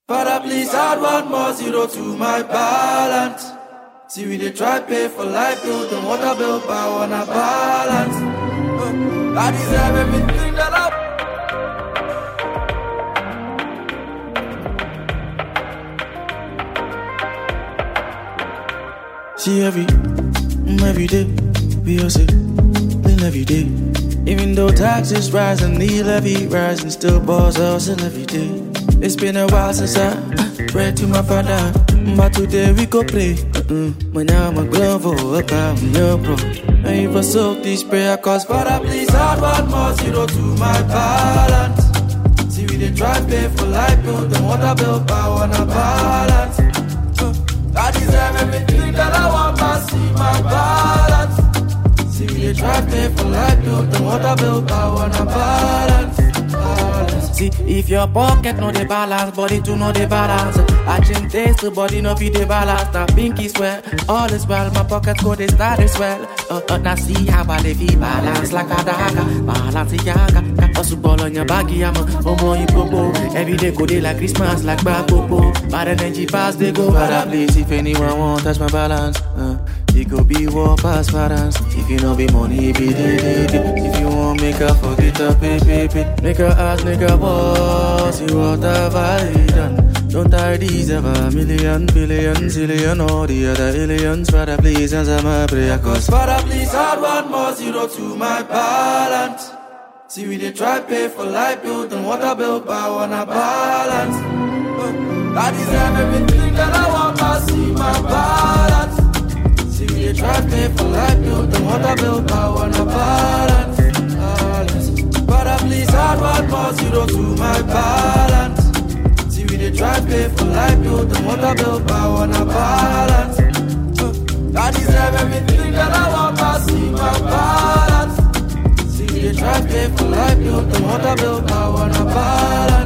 Father, please add 1 more zero to my balance. See, we dey try pay for life bill, the water bill, but I wanna balance. I deserve everything that I. See every day, we hustle, live every day. Even though taxes rise and the levy rise, and still balls hustle every day. It's been a while since I prayed to my father, but today we go play. When I'm a glove up, I'm your bro. And if I soak this prayer, cause Father, please add 1 more zero to my balance. See, we dey try pay for life bill, the water bill, but I wanna balance. I deserve everything that I want, but see my balance. See, we dey try pay for life bill, the water bill, but I wanna balance. See, if your pocket no dey balance, body too no dey balance. I change taste to body no fit dey balance. Now pinky swear, all is well, my pocket go dey start as well. Now see how I dey feel balance like a dagger, balance yaga. Also ball on your baggy, I'm a homo you popo. Every day go dey like Christmas, like bad popo. Bad energy pass they go bad place. If anyone want touch my balance, it go be war pass balance. If you know be money, it be day. If you want make her forget her pay. Make her ask, nigga, boss, you whatever he done. Don't I deserve a million, billion, zillion, all the other aliens? Father, please answer my prayer, cause Father, please add 1 more zero to my balance. See, we dey try pay for life bill, the water bill, but I wanna balance. I deserve everything that I want, but see my balance. See, we dey try pay for life bill, the water bill, but I wanna balance. Father, please add 1 more zero to my balance. See, we dey try pay for life bill, the water bill, but I wanna balance. I deserve everything that I want, but see my balance. See, we dey try pay for life bill, the water bill, but I wanna balance.